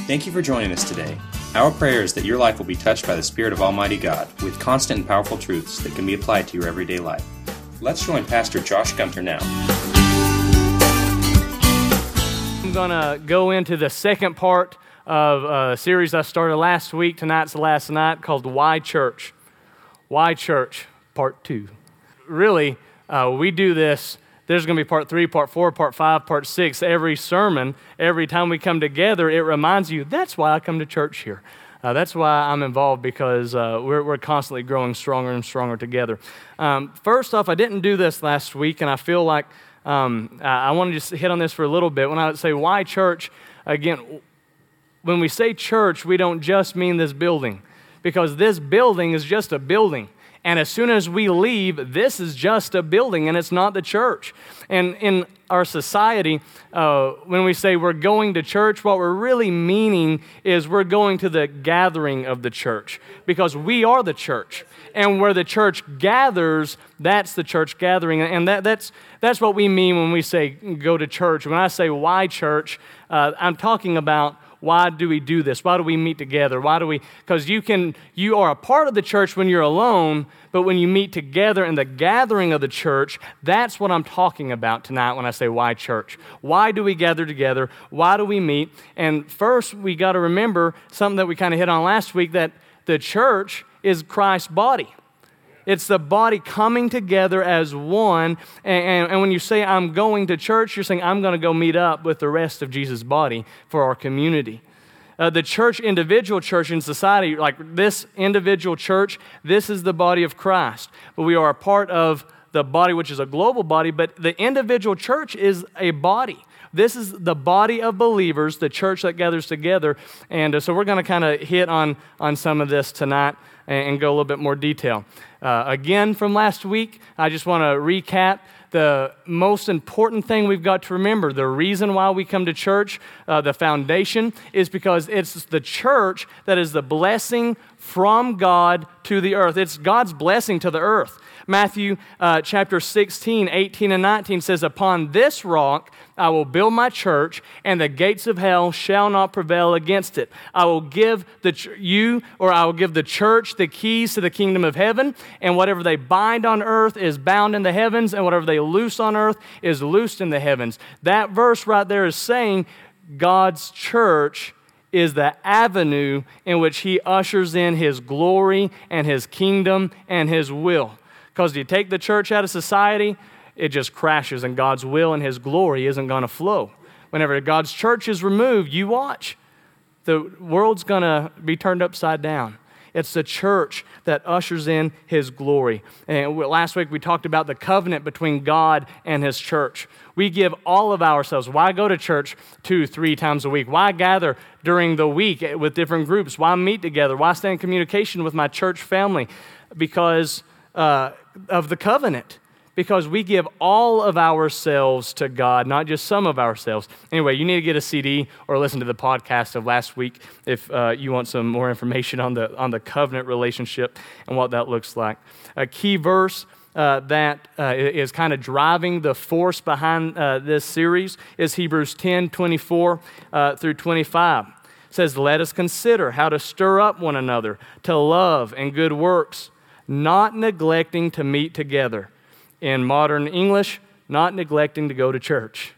Thank you for joining us today. Our prayer is that your life will be touched by the Spirit of Almighty God with constant and powerful truths that can be applied to your everyday life. Let's join Pastor Josh Gunter now. I'm going to go into the second part of a series I started last week. Tonight's the last night, called Why Church? Why Church? Part 2. Really, we do this. There's going to be part 3, part 4, part 5, part 6. Every sermon, every time we come together, it reminds you, that's why I come to church here. That's why I'm involved, because we're constantly growing stronger and stronger together. First off, I didn't do this last week, and I feel like I want to just hit on this for a little bit. When I say why church, again, when we say church, we don't just mean this building, because this building is just a building. And as soon as we leave, this is just a building, and it's not the church. And in our society, when we say we're going to church, what we're really meaning is we're going to the gathering of the church, because we are the church. And where the church gathers, that's the church gathering. And that's what we mean when we say go to church. When I say why church, I'm talking about, why do we do this? Why do we meet together? Because you are a part of the church when you're alone, but when you meet together in the gathering of the church, that's what I'm talking about tonight when I say why church. Why do we gather together? Why do we meet? And first, we got to remember something that we kind of hit on last week, that the church is Christ's body. It's the body coming together as one. And when you say, I'm going to church, you're saying, I'm going to go meet up with the rest of Jesus' body for our community. The church, individual church in society, like this individual church, this is the body of Christ. But we are a part of the body, which is a global body, but the individual church is a body. This is the body of believers, the church that gathers together. And so we're going to kind of hit on some of this tonight and go a little bit more detail. Again, from last week, I just want to recap the most important thing we've got to remember. The reason why we come to church, the foundation, is because it's the church that is the blessing from God to the earth. It's God's blessing to the earth. Matthew chapter 16, 18 and 19 says, upon this rock I will build my church, and the gates of hell shall not prevail against it. I will give the church the keys to the kingdom of heaven, and whatever they bind on earth is bound in the heavens, and whatever they loose on earth is loosed in the heavens. That verse right there is saying God's church is the avenue in which He ushers in His glory and His kingdom and His will. Because you take the church out of society, it just crashes, and God's will and His glory isn't going to flow. Whenever God's church is removed, you watch. The world's going to be turned upside down. It's the church that ushers in His glory. And last week we talked about the covenant between God and His church. We give all of ourselves. Why go to church 2-3 times a week? Why gather during the week with different groups? Why meet together? Why stay in communication with my church family? Because of the covenant. Because we give all of ourselves to God, not just some of ourselves. Anyway, you need to get a CD or listen to the podcast of last week if you want some more information on the covenant relationship and what that looks like. A key verse that is kind of driving the force behind this series is Hebrews 10, 24 through 25. It says, let us consider how to stir up one another to love and good works, not neglecting to meet together. In modern English, not neglecting to go to church,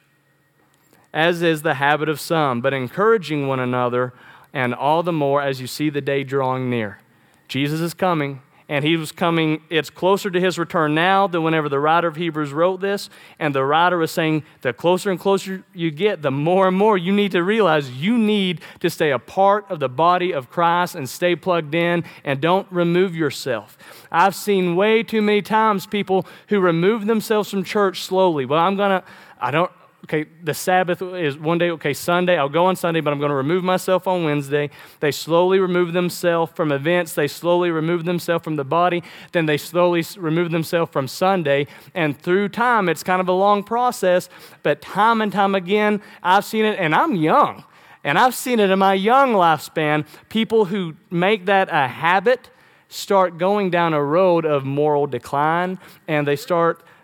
as is the habit of some, but encouraging one another, and all the more as you see the day drawing near. Jesus is coming, and He was coming. It's closer to His return now than whenever the writer of Hebrews wrote this, and the writer was saying the closer and closer you get, the more and more you need to realize you need to stay a part of the body of Christ and stay plugged in, and don't remove yourself. I've seen way too many times people who remove themselves from church slowly. Well, the Sabbath is one day, Sunday, I'll go on Sunday, but I'm going to remove myself on Wednesday. They slowly remove themselves from events. They slowly remove themselves from the body. Then they slowly remove themselves from Sunday. And through time, it's kind of a long process, but time and time again, I've seen it, and I'm young. And I've seen it in my young lifespan, people who make that a habit start going down a road of moral decline, and they start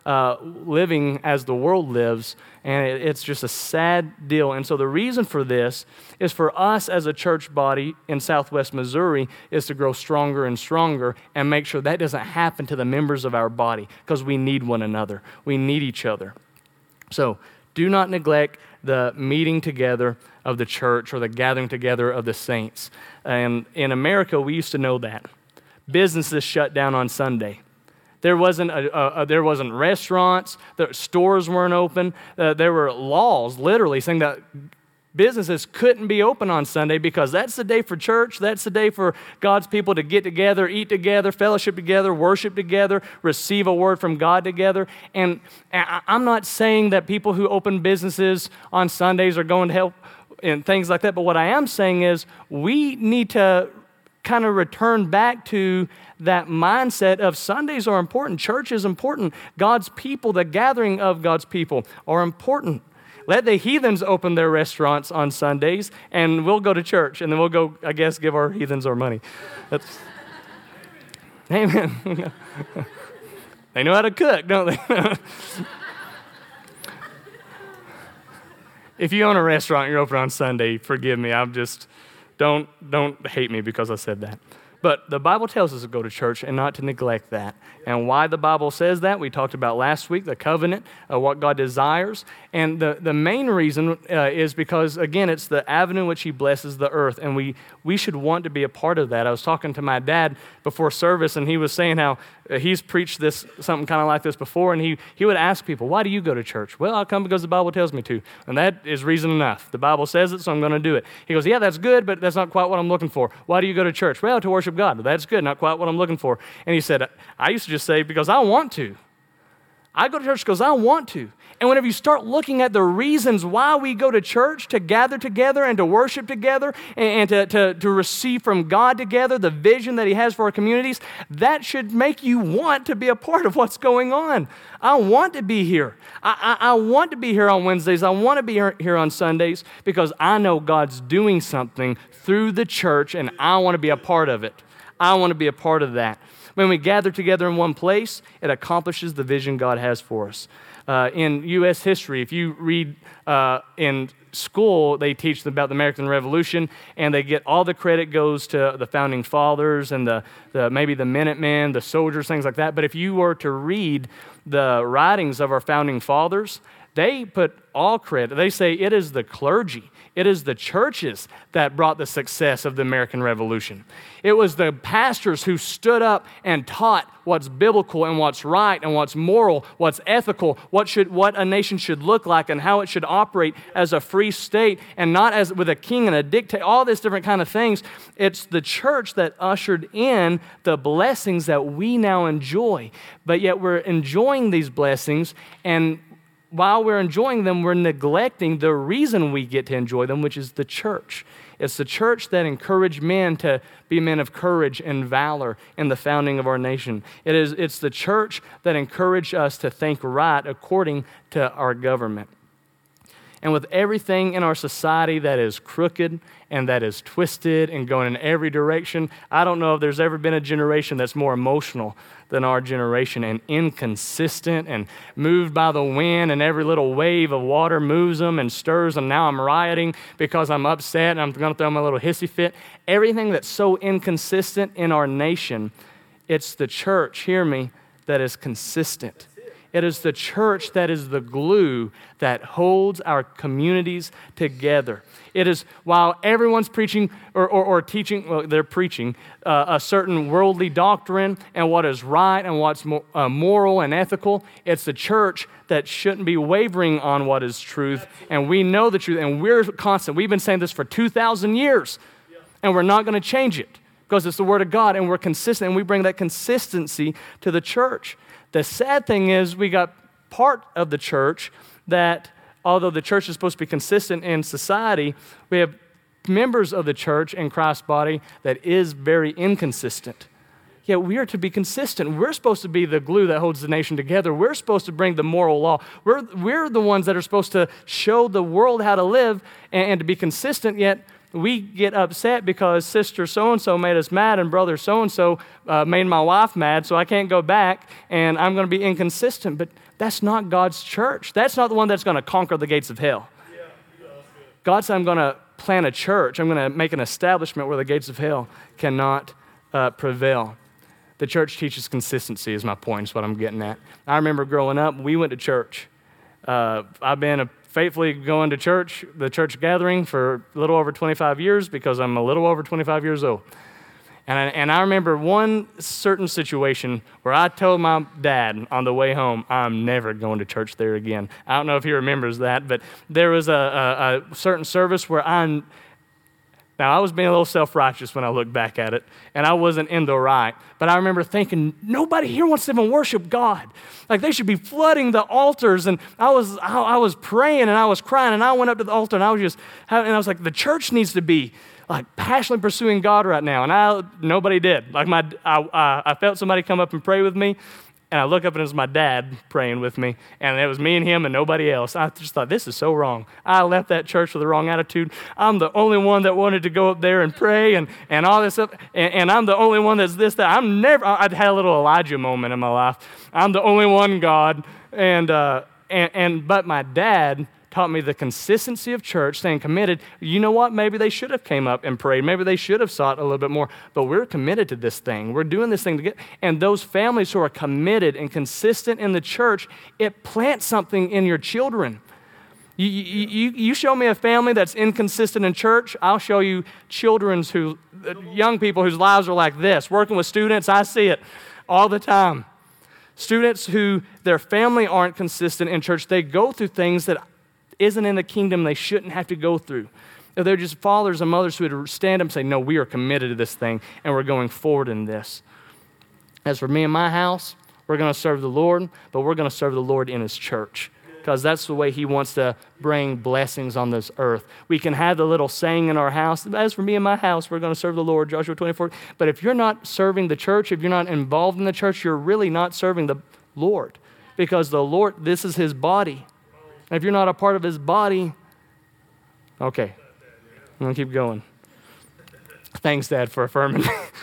living as the world lives, and it's just a sad deal. And so the reason for this is for us as a church body in Southwest Missouri is to grow stronger and stronger and make sure that doesn't happen to the members of our body, because we need one another. We need each other. So do not neglect the meeting together of the church or the gathering together of the saints. And in America, we used to know that. Businesses shut down on Sunday. There wasn't restaurants, stores weren't open. There were laws literally saying that businesses couldn't be open on Sunday because that's the day for church. That's the day for God's people to get together, eat together, fellowship together, worship together, receive a word from God together. And I'm not saying that people who open businesses on Sundays are going to help and things like that. But what I am saying is we need to kind of return back to that mindset of Sundays are important. Church is important. God's people, the gathering of God's people are important. Let the heathens open their restaurants on Sundays, and we'll go to church, and then we'll go, I guess, give our heathens our money. That's, amen. They know how to cook, don't they? If you own a restaurant and you're open on Sunday, forgive me. I'm just, don't hate me because I said that. But the Bible tells us to go to church and not to neglect that. And why the Bible says that, we talked about last week, the covenant, what God desires. And the main reason is because, again, it's the avenue in which He blesses the earth. And we should want to be a part of that. I was talking to my dad before service, and he was saying how he's preached something kind of like this before, and he would ask people, why do you go to church? Well, I come because the Bible tells me to. And that is reason enough. The Bible says it, so I'm going to do it. He goes, yeah, that's good, but that's not quite what I'm looking for. Why do you go to church? Well, to worship God. That's good, not quite what I'm looking for. And he said, I used to just say, because I want to. I go to church because I want to. And whenever you start looking at the reasons why we go to church, to gather together and to worship together and to receive from God together the vision that He has for our communities, that should make you want to be a part of what's going on. I want to be here. I want to be here on Wednesdays. I want to be here on Sundays because I know God's doing something through the church, and I want to be a part of it. I want to be a part of that. When we gather together in one place, it accomplishes the vision God has for us. In U.S. history, if you read in school, they teach them about the American Revolution, and they get all the credit goes to the Founding Fathers and maybe the Minutemen, the soldiers, things like that. But if you were to read the writings of our Founding Fathers, they put all credit. They say it is the clergy, it is the churches that brought the success of the American Revolution. It was the pastors who stood up and taught what's biblical and what's right and what's moral, what's ethical, what a nation should look like and how it should operate as a free state and not as with a king and a dictator, all these different kind of things. It's the church that ushered in the blessings that we now enjoy. But yet we're enjoying these blessings, and while we're enjoying them, we're neglecting the reason we get to enjoy them, which is the church. It's the church that encouraged men to be men of courage and valor in the founding of our nation. It's the church that encouraged us to think right according to our government. And with everything in our society that is crooked and that is twisted and going in every direction, I don't know if there's ever been a generation that's more emotional than our generation and inconsistent and moved by the wind, and every little wave of water moves them and stirs them. Now I'm rioting because I'm upset and I'm going to throw my little hissy fit. Everything that's so inconsistent in our nation, it's the church, hear me, that is consistent. It is the church that is the glue that holds our communities together. It is, while everyone's preaching or teaching, well, they're preaching a certain worldly doctrine and what is right and what's moral and ethical, it's the church that shouldn't be wavering on what is truth. And we know the truth, and we're constant. We've been saying this for 2,000 years, and we're not going to change it because it's the Word of God, and we're consistent, and we bring that consistency to the church. The sad thing is we got part of the church that, although the church is supposed to be consistent in society, we have members of the church in Christ's body that is very inconsistent. Yet we are to be consistent. We're supposed to be the glue that holds the nation together. We're supposed to bring the moral law. We're the ones that are supposed to show the world how to live and to be consistent, yet we get upset because sister so-and-so made us mad and brother so-and-so made my wife mad, so I can't go back and I'm going to be inconsistent. That's not God's church. That's not the one that's going to conquer the gates of hell. God said, I'm going to plant a church. I'm going to make an establishment where the gates of hell cannot prevail. The church teaches consistency is my point, is what I'm getting at. I remember growing up, we went to church. I've been faithfully going to church, the church gathering, for a little over 25 years because I'm a little over 25 years old. And I remember one certain situation where I told my dad on the way home, I'm never going to church there again. I don't know if he remembers that, but there was a certain service where now I was being a little self-righteous when I look back at it, and I wasn't in the right. But I remember thinking, nobody here wants to even worship God. Like they should be flooding the altars. And I was praying and I was crying, and I went up to the altar and I was like, the church needs to be like passionately pursuing God right now, and nobody did. Like I felt somebody come up and pray with me, and I look up and it was my dad praying with me, and it was me and him and nobody else. I just thought, this is so wrong. I left that church with the wrong attitude. I'm the only one that wanted to go up there and pray and all this stuff, and I'm the only one that's this, that. I'd had a little Elijah moment in my life. I'm the only one, God, but my dad taught me the consistency of church, staying committed. You know what? Maybe they should have came up and prayed. Maybe they should have sought a little bit more. But we're committed to this thing. We're doing this thing together. And those families who are committed and consistent in the church, it plants something in your children. You show me a family that's inconsistent in church, I'll show you young people whose lives are like this. Working with students, I see it all the time. Students who their family aren't consistent in church, they go through things that isn't in the kingdom they shouldn't have to go through. They're just fathers and mothers who would stand up and say, no, we are committed to this thing, and we're going forward in this. As for me and my house, we're going to serve the Lord, but we're going to serve the Lord in His church, because that's the way He wants to bring blessings on this earth. We can have the little saying in our house, as for me and my house, we're going to serve the Lord, Joshua 24. But if you're not serving the church, if you're not involved in the church, you're really not serving the Lord, because the Lord, this is His body. And if you're not a part of His body, okay, I'm going to keep going. Thanks, Dad, for affirming.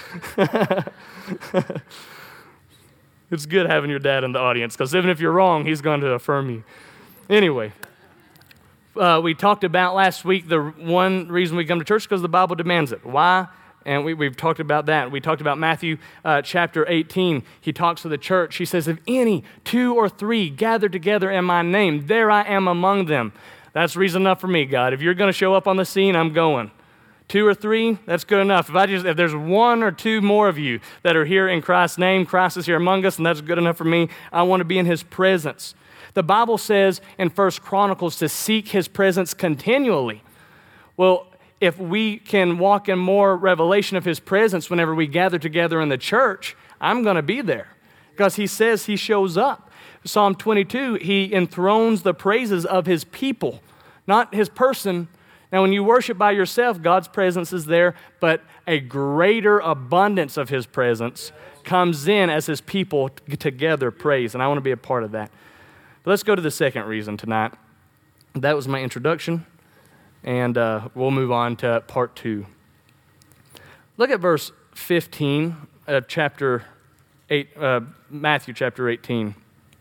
It's good having your dad in the audience, because even if you're wrong, he's going to affirm you. Anyway, we talked about last week the one reason we come to church is because the Bible demands it. Why? And we've talked about that. We talked about Matthew chapter 18. He talks to the church. He says, if any 2 or 3 gather together in my name, there I am among them. That's reason enough for me, God. If you're going to show up on the scene, I'm going. 2 or 3, that's good enough. If there's 1 or 2 more of you that are here in Christ's name, Christ is here among us, and that's good enough for me. I want to be in His presence. The Bible says in 1 Chronicles to seek His presence continually. Well, if we can walk in more revelation of His presence whenever we gather together in the church, I'm going to be there, because He says He shows up. Psalm 22, He enthrones the praises of His people, not His person. Now, when you worship by yourself, God's presence is there, but a greater abundance of His presence comes in as His people together praise, and I want to be a part of that. But let's go to the second reason tonight. That was my introduction. And we'll move on to part 2. Look at verse 15 of chapter 8, Matthew chapter 18.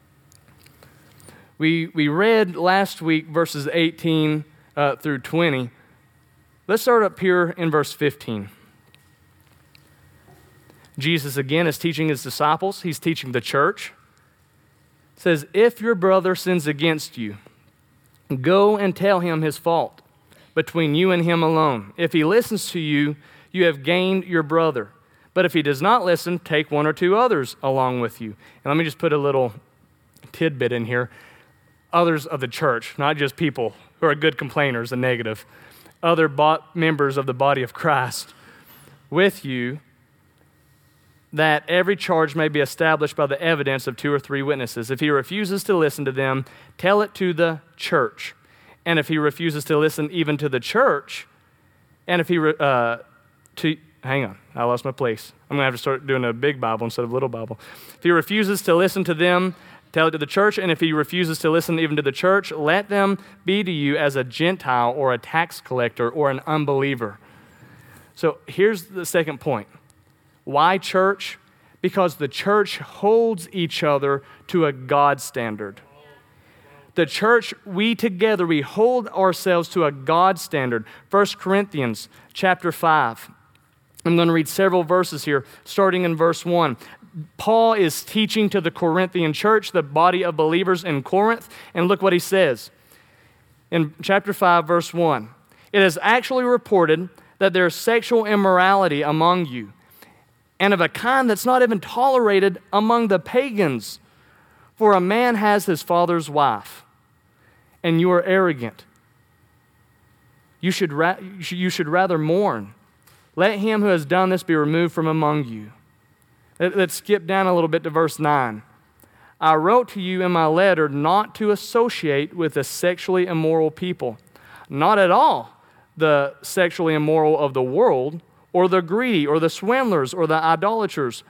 We read last week verses 18 through 20. Let's start up here in verse 15. Jesus again is teaching His disciples. He's teaching the church. It says, if your brother sins against you, go and tell him his fault between you and him alone. If he listens to you, you have gained your brother. But if he does not listen, take 1 or 2 others along with you. And let me just put a little tidbit in here. Others of the church, not just people who are good complainers and negative. Other members of the body of Christ with you, that every charge may be established by the evidence of 2 or 3 witnesses. If he refuses to listen to them, tell it to the church. And if he refuses to listen even to the church, and if he, hang on, I lost my place. I'm going to have to start doing a big Bible instead of a little Bible. If he refuses to listen to them, tell it to the church. And if he refuses to listen even to the church, let them be to you as a Gentile or a tax collector or an unbeliever. So here's the second point. Why church? Because the church holds each other to a God standard. The church, we hold ourselves to a God standard. 1 Corinthians chapter 5. I'm going to read several verses here, starting in verse 1. Paul is teaching to the Corinthian church, the body of believers in Corinth, and look what he says. In chapter 5, verse 1, it is actually reported that there is sexual immorality among you, and of a kind that's not even tolerated among the pagans. For a man has his father's wife, and you are arrogant. You should rather mourn. Let him who has done this be removed from among you. Let's skip down a little bit to verse 9. I wrote to you in my letter not to associate with the sexually immoral people, not at all the sexually immoral of the world, or the greedy, or the swindlers, or the idolaters,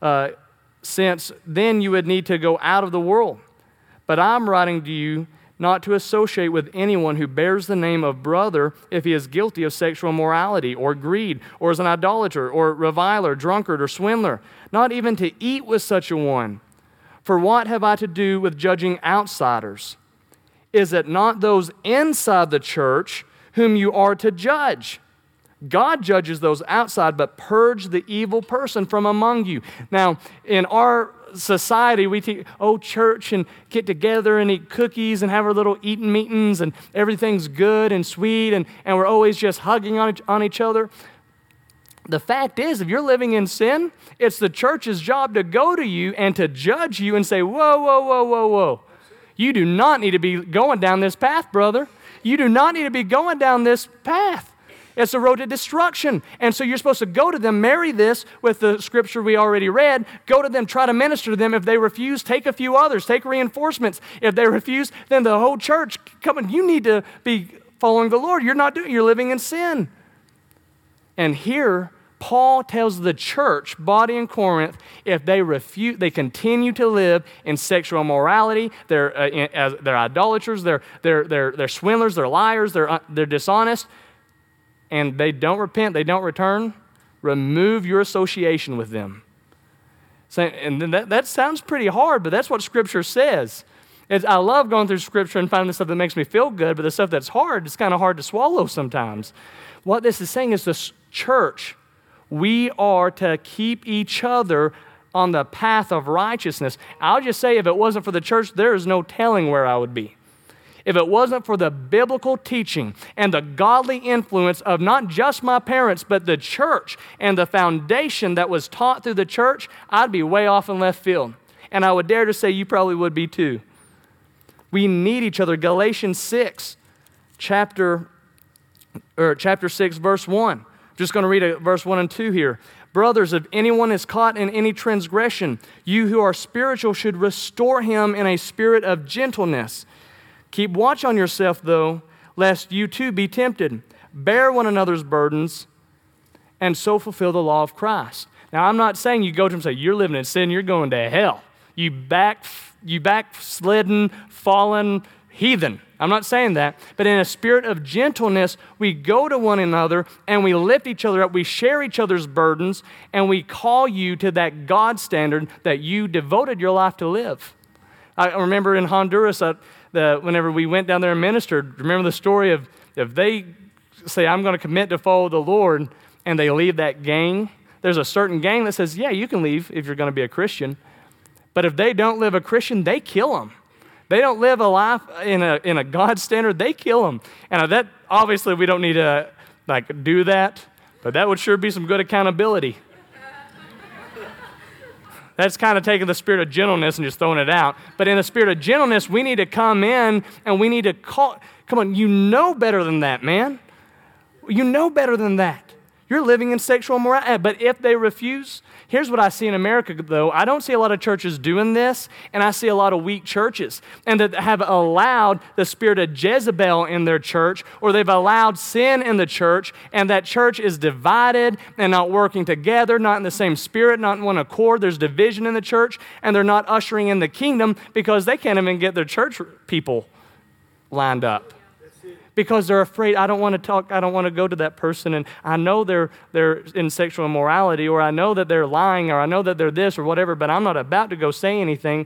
since then you would need to go out of the world. But I'm writing to you not to associate with anyone who bears the name of brother if he is guilty of sexual immorality, or greed, or is an idolater, or reviler, drunkard, or swindler, not even to eat with such a one. For what have I to do with judging outsiders? Is it not those inside the church whom you are to judge? God judges those outside, but purge the evil person from among you. Now, in our society, we think, church, and get together and eat cookies and have our little eating meetings, and everything's good and sweet, and we're always just hugging on each other. The fact is, if you're living in sin, it's the church's job to go to you and to judge you and say, whoa. You do not need to be going down this path, brother. You do not need to be going down this path. It's a road to destruction. And so you're supposed to go to them, marry this with the scripture we already read, go to them, try to minister to them. If they refuse, take a few others, take reinforcements. If they refuse, then the whole church, come on, you need to be following the Lord. You're living in sin. And here, Paul tells the church, body in Corinth, if they refuse, they continue to live in sexual immorality, they're idolaters, they're swindlers, they're liars, they're dishonest, and they don't repent, they don't return, remove your association with them. So, and then that sounds pretty hard, but that's what Scripture says. I love going through Scripture and finding the stuff that makes me feel good, but the stuff that's hard, it's kind of hard to swallow sometimes. What this is saying is the church, we are to keep each other on the path of righteousness. I'll just say, if it wasn't for the church, there is no telling where I would be. If it wasn't for the biblical teaching and the godly influence of not just my parents, but the church and the foundation that was taught through the church, I'd be way off in left field. And I would dare to say you probably would be too. We need each other. Galatians 6, chapter 6, verse 1. I'm just going to read verse 1 and 2 here. Brothers, if anyone is caught in any transgression, you who are spiritual should restore him in a spirit of gentleness. Keep watch on yourself, though, lest you too be tempted. Bear one another's burdens, and so fulfill the law of Christ. Now, I'm not saying you go to him and say, you're living in sin, you're going to hell. You backslidden, fallen heathen. I'm not saying that. But in a spirit of gentleness, we go to one another, and we lift each other up. We share each other's burdens, and we call you to that God standard that you devoted your life to live. I remember in Honduras, whenever we went down there and ministered, remember the story of if they say, I'm going to commit to follow the Lord, and they leave that gang, there's a certain gang that says, yeah, you can leave if you're going to be a Christian. But if they don't live a Christian, they kill them. They don't live a life in a God standard, they kill them. And that, obviously, we don't need to do that, but that would sure be some good accountability. That's kind of taking the spirit of gentleness and just throwing it out. But in the spirit of gentleness, we need to come in and we need to call. Come on, you know better than that, man. You know better than that. You're living in sexual immorality. But if they refuse, here's what I see in America, though. I don't see a lot of churches doing this, and I see a lot of weak churches, and that have allowed the spirit of Jezebel in their church, or they've allowed sin in the church, and that church is divided and not working together, not in the same spirit, not in one accord. There's division in the church, and they're not ushering in the kingdom because they can't even get their church people lined up. because they're afraid, I don't want to talk, I don't want to go to that person, and I know they're in sexual immorality, or I know that they're lying, or I know that they're this or whatever, but I'm not about to go say anything.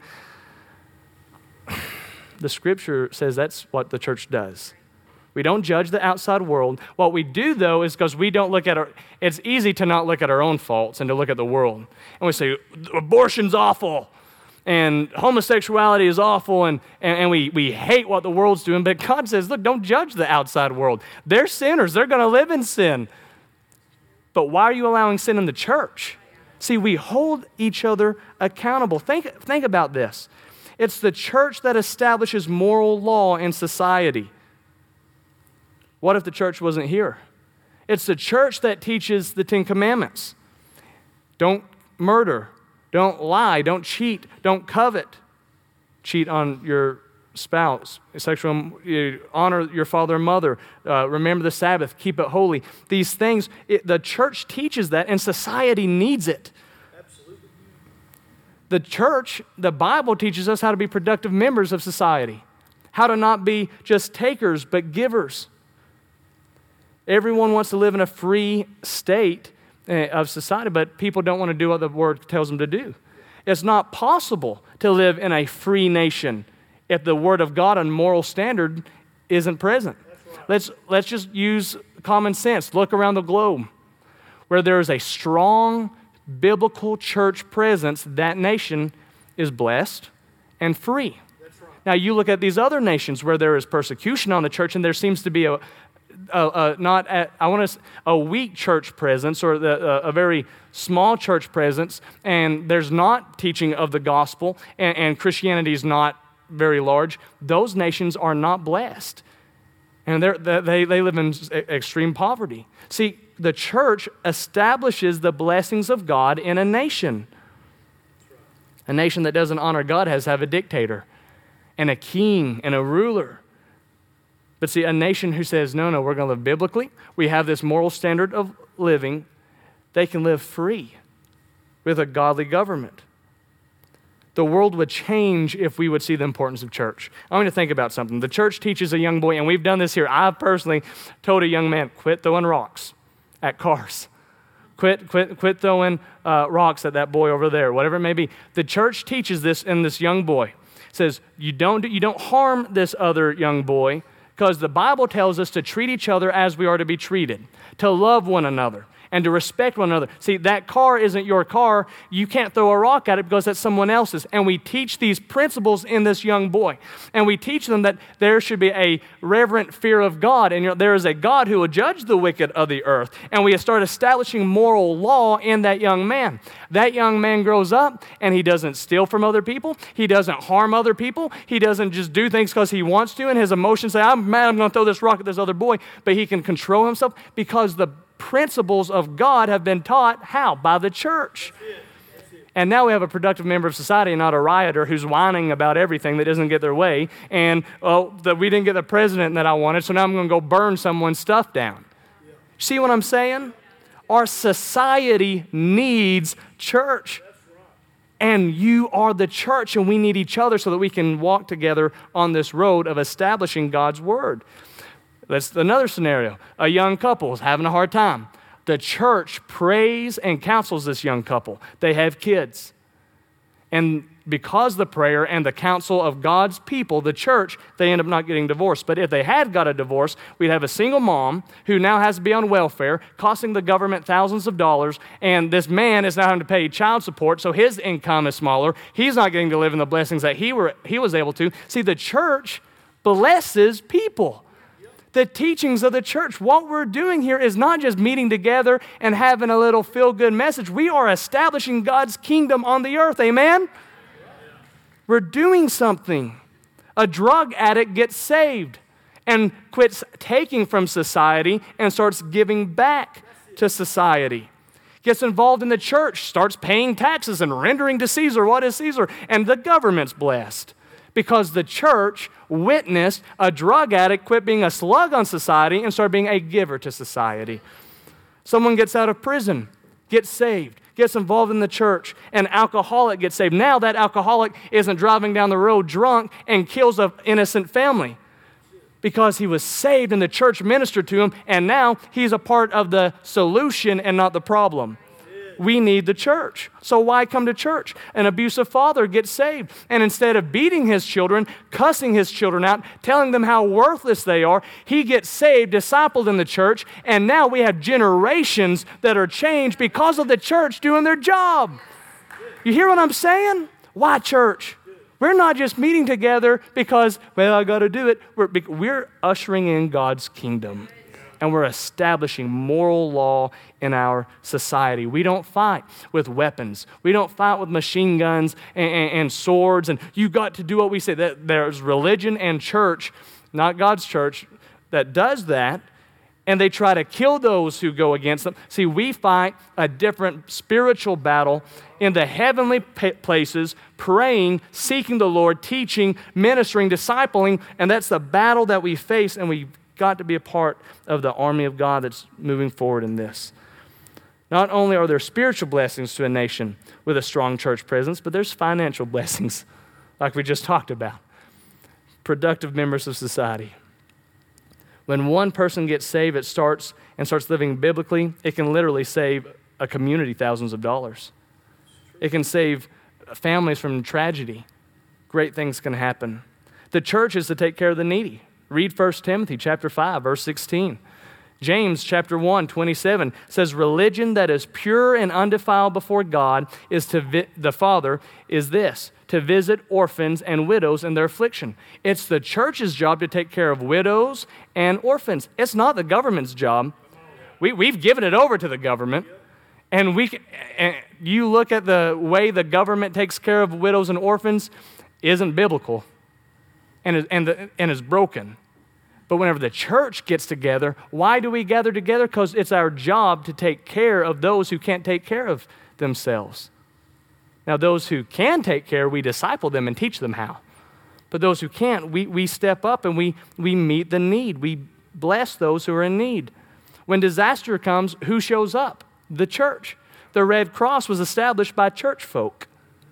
The Scripture says that's what the church does. We don't judge the outside world. What we do, though, is because we don't look at it's easy to not look at our own faults and to look at the world. And we say, abortion's awful, and homosexuality is awful, and we hate what the world's doing. But God says, look, don't judge the outside world. They're sinners. They're going to live in sin. But why are you allowing sin in the church? See, we hold each other accountable. Think about this. It's the church that establishes moral law in society. What if the church wasn't here? It's the church that teaches the 10 Commandments. Don't murder. Don't lie. Don't cheat. Don't covet. Cheat on your spouse. Honor your father and mother. Remember the Sabbath. Keep it holy. These things, the church teaches that, and society needs it. Absolutely. The church, the Bible teaches us how to be productive members of society. How to not be just takers, but givers. Everyone wants to live in a free state of society, but people don't want to do what the Word tells them to do. It's not possible to live in a free nation if the Word of God and moral standard isn't present. Right. Let's just use common sense. Look around the globe. Where there is a strong biblical church presence, that nation is blessed and free. That's right. Now you look at these other nations where there is persecution on the church, and there seems to be a weak church presence, or a very small church presence, and there's not teaching of the gospel, and Christianity is not very large. Those nations are not blessed, and they live in extreme poverty. See, the church establishes the blessings of God in a nation. A nation that doesn't honor God has to have a dictator and a king and a ruler. But see, a nation who says, no, we're going to live biblically, we have this moral standard of living, they can live free with a godly government. The world would change if we would see the importance of church. I want you to think about something. The church teaches a young boy, and we've done this here. I've personally told a young man, quit throwing rocks at cars. Quit throwing rocks at that boy over there, whatever it may be. The church teaches this in this young boy. It says, you don't harm this other young boy, because the Bible tells us to treat each other as we are to be treated, to love one another, and to respect one another. See, that car isn't your car. You can't throw a rock at it because that's someone else's. And we teach these principles in this young boy. And we teach them that there should be a reverent fear of God, and there is a God who will judge the wicked of the earth. And we start establishing moral law in that young man. That young man grows up, and he doesn't steal from other people. He doesn't harm other people. He doesn't just do things because he wants to, and his emotions say, I'm mad, I'm going to throw this rock at this other boy. But he can control himself because the principles of God have been taught. How? By the church. That's it. And now we have a productive member of society and not a rioter who's whining about everything that doesn't get their way. And, that we didn't get the president that I wanted, so now I'm going to go burn someone's stuff down. Yeah. See what I'm saying? Our society needs church. And you are the church, and we need each other so that we can walk together on this road of establishing God's word. That's another scenario. A young couple is having a hard time. The church prays and counsels this young couple. They have kids. And because the prayer and the counsel of God's people, the church, they end up not getting divorced. But if they had got a divorce, we'd have a single mom who now has to be on welfare, costing the government thousands of dollars, and this man is now having to pay child support, so his income is smaller. He's not getting to live in the blessings that he was able to. See, the church blesses people. The teachings of the church, what we're doing here is not just meeting together and having a little feel-good message. We are establishing God's kingdom on the earth, amen? We're doing something. A drug addict gets saved and quits taking from society and starts giving back to society. Gets involved in the church, starts paying taxes and rendering to Caesar what is Caesar, and the government's blessed. Because the church witnessed a drug addict quit being a slug on society and start being a giver to society. Someone gets out of prison, gets saved, gets involved in the church. An alcoholic gets saved. Now that alcoholic isn't driving down the road drunk and kills an innocent family because he was saved and the church ministered to him, and now he's a part of the solution and not the problem. We need the church. So why come to church? An abusive father gets saved, and instead of beating his children, cussing his children out, telling them how worthless they are, he gets saved, discipled in the church, and now we have generations that are changed because of the church doing their job. You hear what I'm saying? Why church? We're not just meeting together because, well, I got to do it. We're ushering in God's kingdom. And we're establishing moral law in our society. We don't fight with weapons. We don't fight with machine guns and swords. And you got to do what we say. There's religion and church, not God's church, that does that. And they try to kill those who go against them. See, we fight a different spiritual battle in the heavenly places, praying, seeking the Lord, teaching, ministering, discipling. And that's the battle that we face, and we got to be a part of the army of God that's moving forward in this. Not only are there spiritual blessings to a nation with a strong church presence, but there's financial blessings, like we just talked about. Productive members of society. When one person gets saved, it starts living biblically, it can literally save a community thousands of dollars. It can save families from tragedy. Great things can happen. The church is to take care of the needy. Read 1 Timothy chapter 5, verse 16. James chapter 1, 27 says, religion that is pure and undefiled before God is the Father is this, to visit orphans and widows in their affliction. It's the church's job to take care of widows and orphans. It's not the government's job. We've given it over to the government. And you look at the way the government takes care of widows and orphans, isn't biblical. And is broken. But whenever the church gets together, why do we gather together? Because it's our job to take care of those who can't take care of themselves. Now, those who can take care, we disciple them and teach them how. But those who can't, we step up and we meet the need. We bless those who are in need. When disaster comes, who shows up? The church. The Red Cross was established by church folk.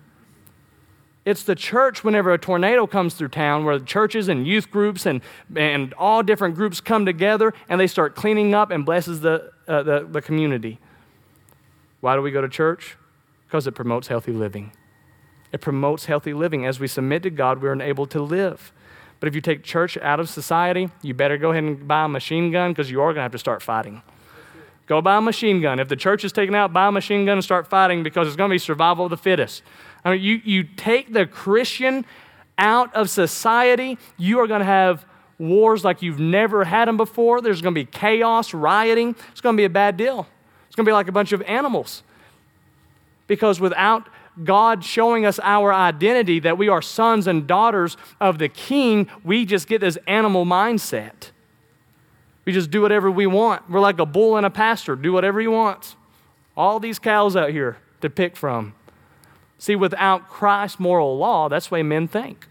It's the church whenever a tornado comes through town where the churches and youth groups and all different groups come together and they start cleaning up and blesses the community. Why do we go to church? Because it promotes healthy living. It promotes healthy living. As we submit to God, we're enabled to live. But if you take church out of society, you better go ahead and buy a machine gun because you are going to have to start fighting. Go buy a machine gun. If the church is taken out, buy a machine gun and start fighting because it's going to be survival of the fittest. I mean, you take the Christian out of society, you are going to have wars like you've never had them before. There's going to be chaos, rioting. It's going to be a bad deal. It's going to be like a bunch of animals. Because without God showing us our identity, that we are sons and daughters of the King, we just get this animal mindset. We just do whatever we want. We're like a bull and a pasture. Do whatever he wants. All these cows out here to pick from. See, without Christ's moral law, that's the way men think.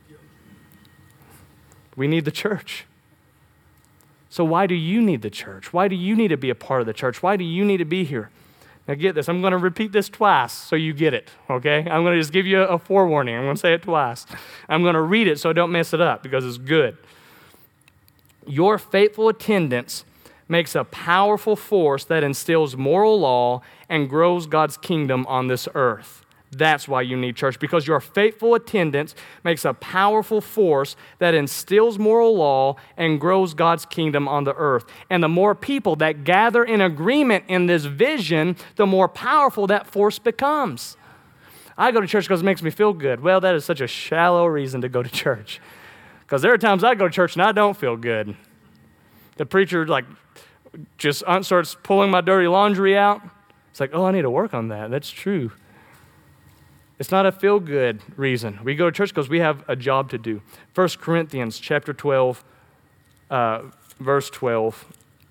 We need the church. So why do you need the church? Why do you need to be a part of the church? Why do you need to be here? Now get this. I'm going to repeat this twice so you get it, okay? I'm going to just give you a forewarning. I'm going to say it twice. I'm going to read it so I don't mess it up because it's good. Your faithful attendance makes a powerful force that instills moral law and grows God's kingdom on this earth. That's why you need church, because your faithful attendance makes a powerful force that instills moral law and grows God's kingdom on the earth. And the more people that gather in agreement in this vision, the more powerful that force becomes. I go to church because it makes me feel good. Well, that is such a shallow reason to go to church. Because there are times I go to church and I don't feel good. The preacher just starts pulling my dirty laundry out. It's like, oh, I need to work on that. That's true. It's not a feel-good reason. We go to church because we have a job to do. 1 Corinthians chapter 12, verse 12.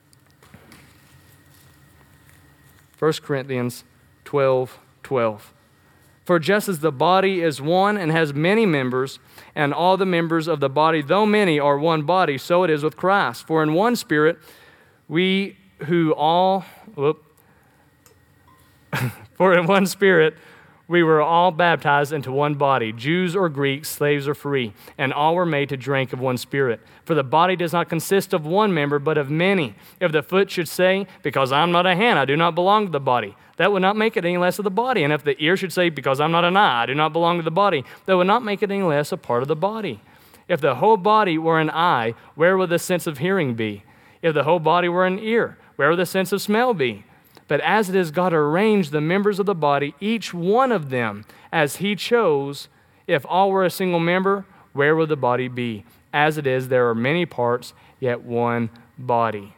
1 Corinthians 12, 12. For just as the body is one and has many members, and all the members of the body, though many, are one body, so it is with Christ. For in one Spirit we who all, for in one Spirit we were all baptized into one body, Jews or Greeks, slaves or free, and all were made to drink of one Spirit. For the body does not consist of one member, but of many. If the foot should say, because I'm not a hand, I do not belong to the body, that would not make it any less of the body. And if the ear should say, because I'm not an eye, I do not belong to the body, that would not make it any less a part of the body. If the whole body were an eye, where would the sense of hearing be? If the whole body were an ear, where would the sense of smell be? But as it is, God arranged the members of the body, each one of them, as he chose. If all were a single member, where would the body be? As it is, there are many parts, yet one body.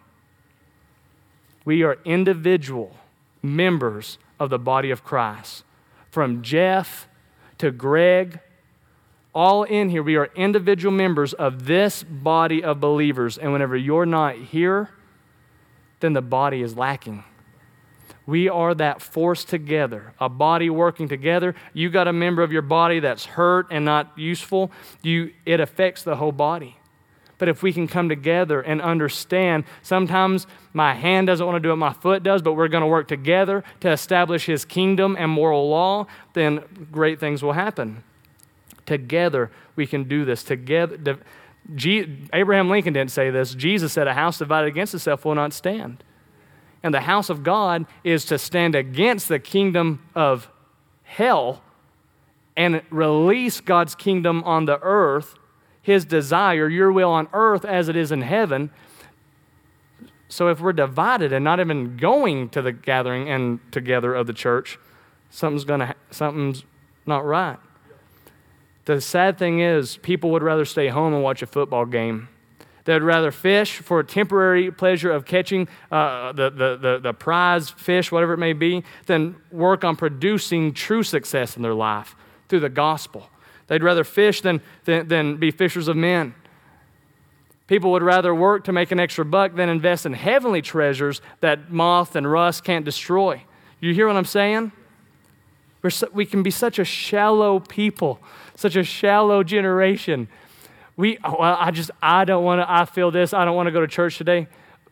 We are individual members of the body of Christ. From Jeff to Greg, all in here, we are individual members of this body of believers. And whenever you're not here, then the body is lacking. We are that force together, a body working together. You got a member of your body that's hurt and not useful, it affects the whole body. But if we can come together and understand, sometimes my hand doesn't want to do what my foot does, but we're going to work together to establish his kingdom and moral law, then great things will happen. Together, we can do this. Together, Abraham Lincoln didn't say this. Jesus said, a house divided against itself will not stand. And the house of God is to stand against the kingdom of hell and release God's kingdom on the earth, his desire, your will on earth as it is in heaven. So if we're divided and not even going to the gathering and together of the church, something's not right. The sad thing is, people would rather stay home and watch a football game. They'd rather fish for a temporary pleasure of catching the prize fish, whatever it may be, than work on producing true success in their life through the gospel. They'd rather fish than be fishers of men. People would rather work to make an extra buck than invest in heavenly treasures that moth and rust can't destroy. You hear what I'm saying? We can be such a shallow people, such a shallow generation. I feel this, I don't want to go to church today.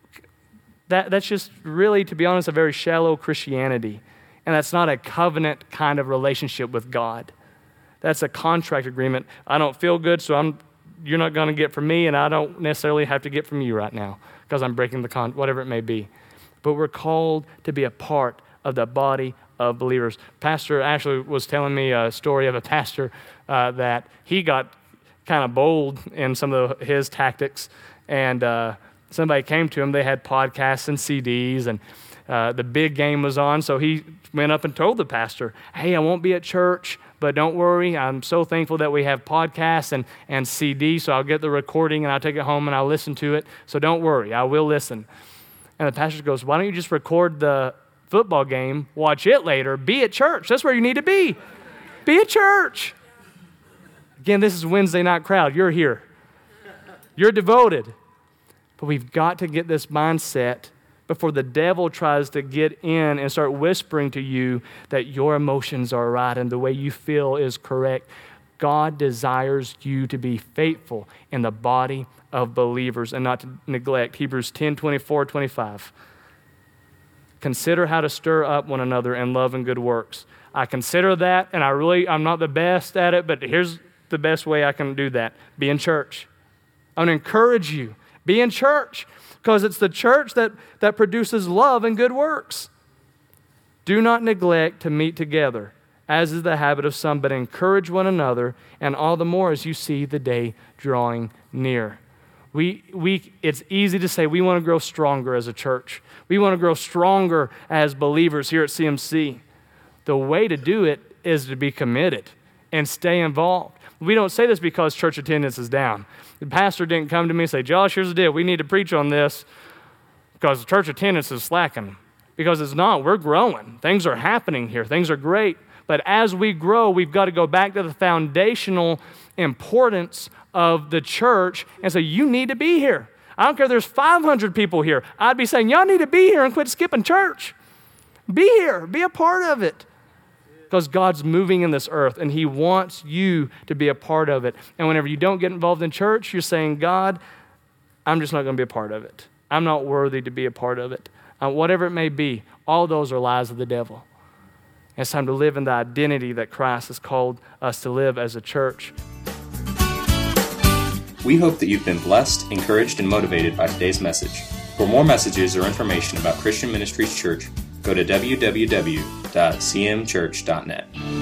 That's just really, to be honest, a very shallow Christianity. And that's not a covenant kind of relationship with God. That's a contract agreement. I don't feel good, so you're not going to get from me, and I don't necessarily have to get from you right now because I'm breaking the whatever it may be. But we're called to be a part of the body of believers. Pastor Ashley was telling me a story of a pastor that he got kind of bold in some of his tactics, and somebody came to him. They had podcasts and CDs, and the big game was on, so he went up and told the pastor, hey, I won't be at church, but don't worry, I'm so thankful that we have podcasts and CDs, so I'll get the recording and I'll take it home and I'll listen to it, so don't worry, I will listen. And the pastor goes, why don't you just record the football game, watch it later, be at church. That's where you need to be. Be at church. Again, this is Wednesday night crowd. You're here. You're devoted. But we've got to get this mindset before the devil tries to get in and start whispering to you that your emotions are right and the way you feel is correct. God desires you to be faithful in the body of believers and not to neglect. Hebrews 10:24-25. Consider how to stir up one another in love and good works. I consider that, and I'm not the best at it, but here's the best way I can do that. Be in church. I want to encourage you. Be in church, because it's the church that produces love and good works. Do not neglect to meet together, as is the habit of some, but encourage one another, and all the more as you see the day drawing near. It's easy to say we want to grow stronger as a church. We want to grow stronger as believers here at CMC. The way to do it is to be committed and stay involved. We don't say this because church attendance is down. The pastor didn't come to me and say, Josh, here's the deal. We need to preach on this because church attendance is slacking. Because it's not. We're growing. Things are happening here. Things are great. But as we grow, we've got to go back to the foundational importance of the church and say, you need to be here. I don't care if there's 500 people here. I'd be saying, y'all need to be here and quit skipping church. Be here. Be a part of it. Because God's moving in this earth, and he wants you to be a part of it. And whenever you don't get involved in church, you're saying, God, I'm just not going to be a part of it. I'm not worthy to be a part of it. Whatever it may be, all those are lies of the devil. And it's time to live in the identity that Christ has called us to live as a church. We hope that you've been blessed, encouraged, and motivated by today's message. For more messages or information about Christian Ministries Church, go to www.cmchurch.net.